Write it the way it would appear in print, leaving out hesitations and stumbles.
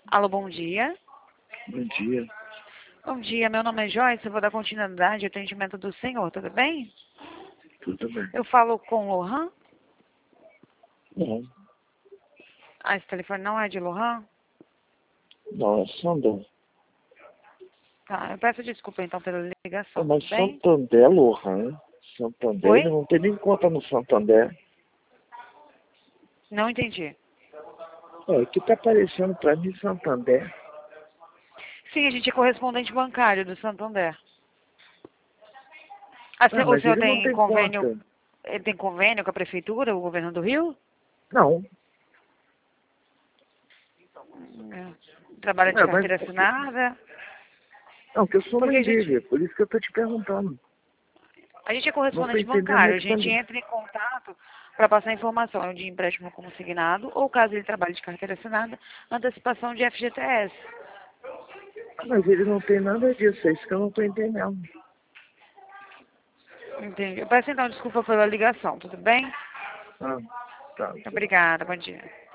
Alô, bom dia. Bom dia. Bom dia, meu nome é Joyce, eu vou dar continuidade ao atendimento do senhor, tudo bem? Tudo bem? Eu falo com Lohan? Não, Ah, esse telefone não é de Lohan? não, é Santander. Tá, eu peço desculpa então pela ligação, Mas tudo bem? Santander, Lohan. Santander, Oi? ele não tem nem conta no Santander. Não entendi. É, que tá aparecendo pra mim Santander. Sim, a gente é correspondente bancário do Santander. Ah, O mas senhor ele não tem tem convênio, conta. ele tem convênio com a prefeitura, o governo do Rio? Não. Trabalha de É, mas carteira assinada? não, que eu sou Porque mãe a gente, dele, é por isso que eu tô te perguntando. a gente é Não tô correspondente entendendo bancário, a muito gente também. entra em contato para passar informação de empréstimo consignado ou caso ele trabalhe de carteira assinada, antecipação de FGTS. Mas ele não tem nada disso, é isso que eu não tô entendendo. Entendi. Eu peço então desculpa pela ligação, tudo bem? Ah, tá. Obrigada, bom dia.